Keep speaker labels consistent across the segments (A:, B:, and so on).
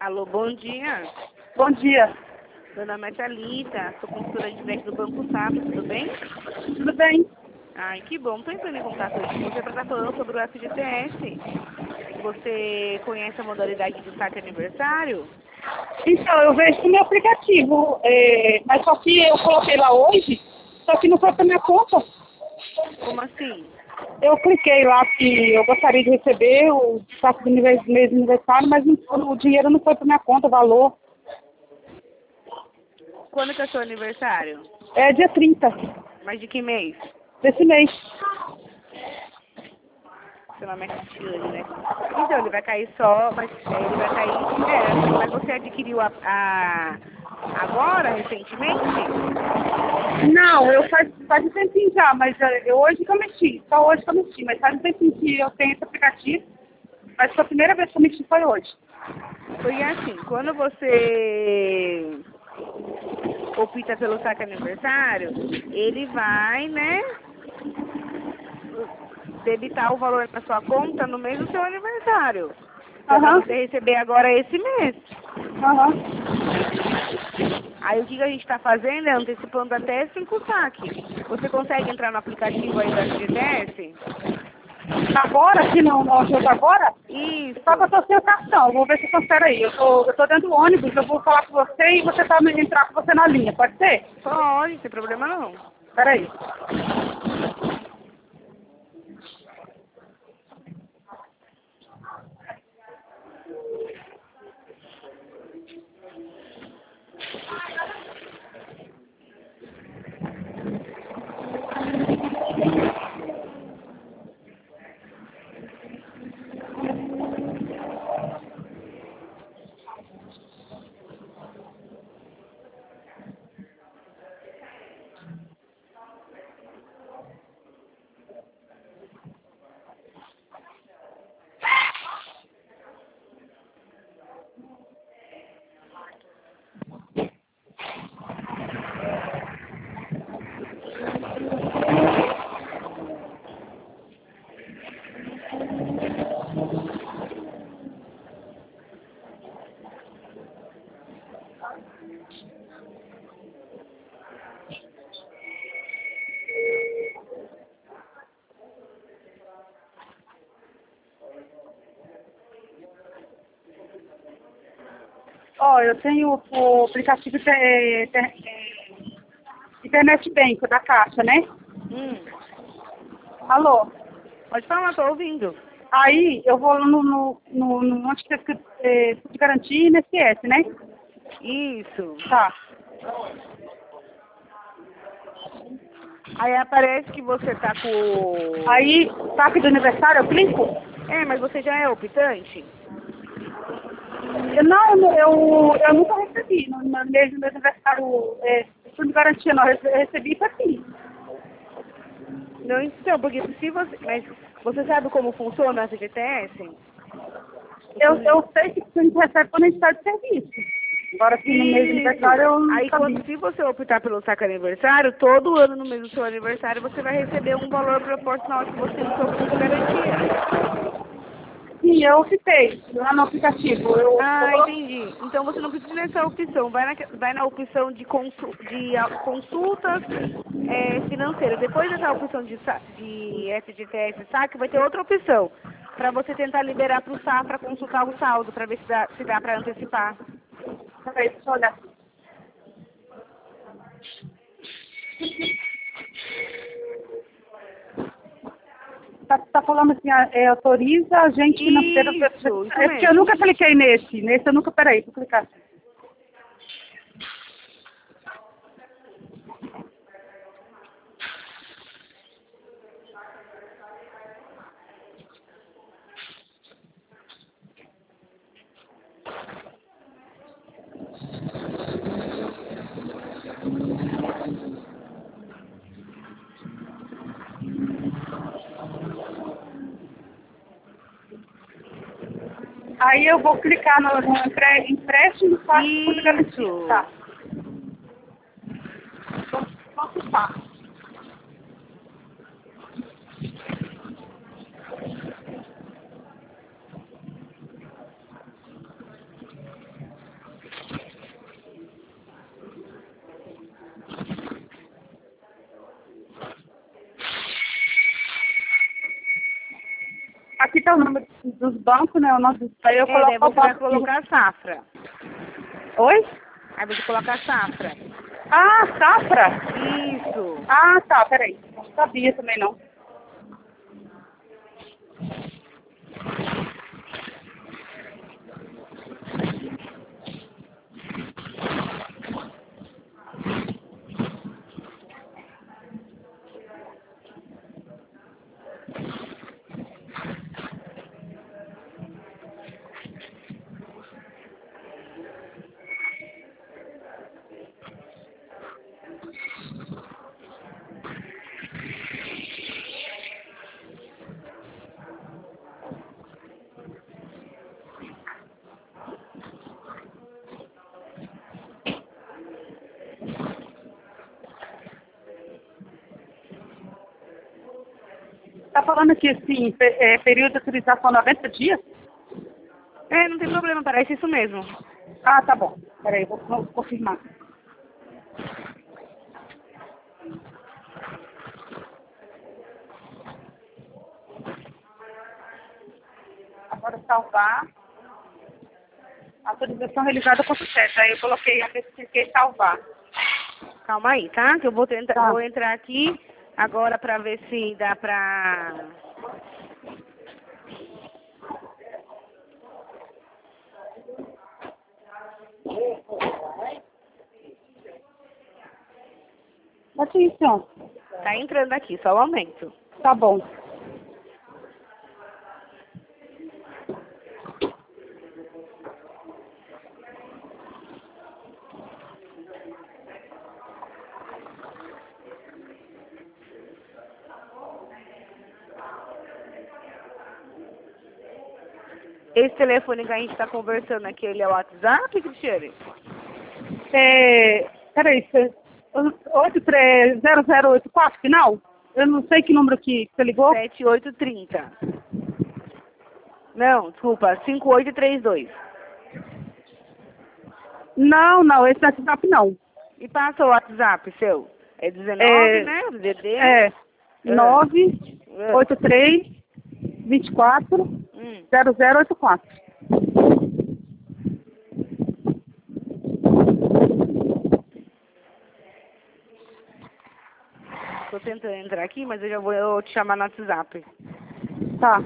A: Alô, bom dia.
B: Bom dia.
A: Meu nome é Thalita, sou consultora de crédito do Banco Safra, tudo bem?
B: Tudo bem?
A: Ai, que bom. Estou entrando em contato hoje com você para estar falando sobre o FGTS. Você conhece a modalidade de saque aniversário?
B: Então, eu vejo no meu aplicativo, mas só que eu coloquei lá hoje, só que não foi para minha conta.
A: Como assim?
B: Eu cliquei lá que eu gostaria de receber o saque do mês de aniversário, mas o dinheiro não foi para minha conta, o valor.
A: Quando que é seu aniversário?
B: É dia 30
A: Mas de que mês?
B: desse mês.
A: Seu nome é Cristiane, né? Então, ele vai cair só, mas ele vai cair, mas você adquiriu agora, recentemente?
B: Não, faz um tempinho já, mas eu hoje que eu mexi, só hoje que eu mexi, mas faz um tempinho que eu tenho esse aplicativo, mas foi a primeira vez que eu mexi foi hoje.
A: Porque assim, quando você opta pelo saque aniversário, ele vai, né, debitar o valor na sua conta no mês do seu aniversário. Que é pra
B: Aham,
A: você receber agora esse mês.
B: aham.
A: Aí o que a gente está fazendo é antecipando até 5 saques. Você consegue entrar no aplicativo aí do FGTS?
B: Agora, aqui no ajuda agora, só que eu
A: Isso.
B: tô sem o cartão, vou ver se eu consigo aí. Eu tô dentro do ônibus, eu vou falar com você e você tá me entrar com você na linha, pode ser?
A: Pode, sem problema não.
B: Peraí. Ó, eu tenho o aplicativo Internet Bank da Caixa, né?
A: Hum.
B: Alô?
A: Pode falar, tô ouvindo.
B: Aí eu vou no onde que é escrito de garantia e INSS, né?
A: Isso.
B: Tá.
A: Aí aparece que você tá com...
B: Aí, saque do aniversário, eu clico?
A: Mas você já é optante?
B: Eu nunca recebi. No mês do meu aniversário, fundo de garantia, não. Eu recebi isso aqui.
A: Não, então, porque se você... Mas você sabe como funciona o FGTS?
B: Eu sei que a gente recebe quando a gente está de serviço. Agora, assim, no mês do aniversário, eu não
A: Aí,
B: sabia.
A: se você optar pelo saque aniversário, todo ano no mês do seu aniversário você vai receber um valor proporcional que você no seu fundo de garantia.
B: Sim, eu optei lá no aplicativo.
A: Entendi. Então você não precisa dessa opção. Vai na opção de consultas financeiras. Depois dessa opção de FGTS saque, vai ter outra opção para você tentar liberar para o Safra consultar o saldo para ver se dá para antecipar.
B: Peraí, deixa eu olhar. Tá falando assim, autoriza agente financeiro.
A: Isso
B: É porque eu
A: mesmo.
B: nunca cliquei nesse. Nesse eu nunca, peraí, vou clicar. Aí eu vou clicar no empréstimo fácil de garantia.
A: Isso.
B: Tá. Vou clicar. Aqui tá o número dos bancos, né? O nosso, aí eu coloco
A: daí você
B: o
A: vai
B: banco.
A: colocar safra.
B: Oi?
A: Aí você coloca safra.
B: Ah, safra?
A: Isso.
B: Ah, tá, peraí. Não sabia também não. Tá falando aqui, assim, período de utilização 90 dias?
A: Não tem problema, parece isso mesmo.
B: Ah, tá bom. Peraí, vou confirmar. Agora salvar. Atualização realizada com sucesso. Aí eu coloquei, cliquei salvar.
A: Calma aí, tá? Que eu vou tentar,
B: Tá.
A: vou entrar aqui agora pra ver se dá pra...
B: Atenção.
A: Tá entrando aqui, só um momento.
B: Tá bom.
A: Esse telefone que a gente tá conversando aqui, ele é o WhatsApp, Cristiane?
B: Peraí, 0084, final? Eu não sei que número que você ligou.
A: 7830. Não, desculpa, 5832.
B: Não, esse WhatsApp não.
A: E passa o WhatsApp seu? É 19, né? O DD?
B: 983 24 0084.
A: Tô tentando entrar aqui, mas eu já vou te chamar no WhatsApp.
B: Tá.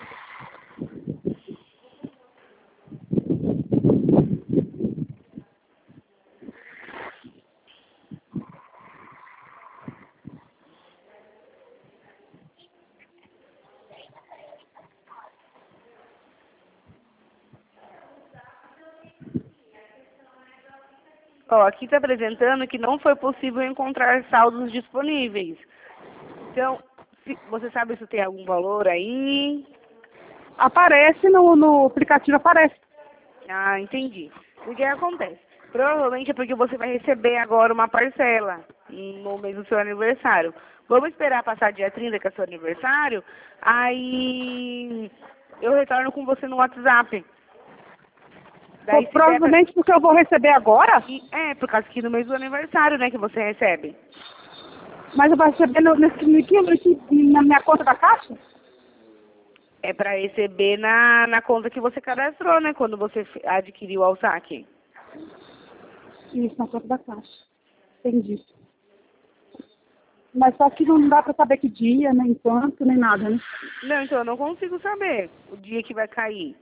A: Ó, aqui tá apresentando que não foi possível encontrar saldos disponíveis. Então, você sabe se tem algum valor aí?
B: Aparece no aplicativo, aparece.
A: Ah, entendi. O que acontece? Provavelmente é porque você vai receber agora uma parcela no mês do seu aniversário. Vamos esperar passar dia 30, que é seu aniversário, aí eu retorno com você no WhatsApp. Daí, se
B: Provavelmente porque eu vou receber agora,
A: por causa que no mês do aniversário, né, que você recebe.
B: mas eu vou receber na minha conta da Caixa?
A: É para receber na conta que você cadastrou, né, quando você adquiriu o saque.
B: Isso, na conta da Caixa. Entendi. Mas só que não dá pra saber que dia, nem quanto, nem nada, né?
A: Não, então eu não consigo saber o dia que vai cair.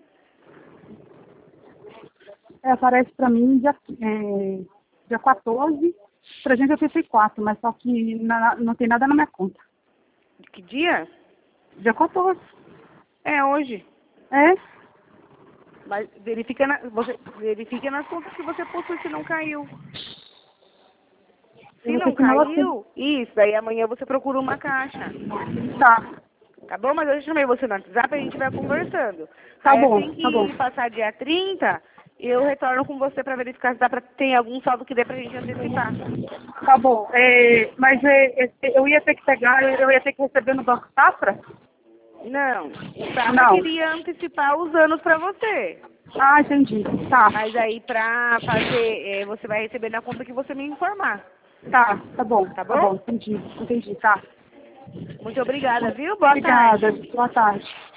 B: Aparece pra mim dia 14, 384, mas só que não tem nada na minha conta.
A: Que dia?
B: Dia 14.
A: É hoje.
B: É?
A: Mas verifica nas contas que você possui se não caiu. Se não caiu, isso, daí amanhã você procura uma caixa.
B: Tá.
A: Tá bom? Mas eu já chamei você no WhatsApp e a gente vai conversando.
B: Tá
A: Aí
B: bom,
A: assim que
B: tá bom.
A: passar dia 30, eu retorno com você pra verificar se dá pra ter algum saldo que dê pra gente antecipar.
B: Tá bom. Mas eu ia ter que pegar, eu ia ter que receber no Banco Safra?
A: Não, o Safra
B: Não.
A: queria antecipar os anos pra você.
B: Ah, entendi. Tá.
A: Mas aí pra fazer, você vai receber na conta que você me informar.
B: Tá bom.
A: Tá bom?
B: Entendi, tá.
A: Muito obrigada, viu? Boa tarde.
B: Obrigada. Boa tarde.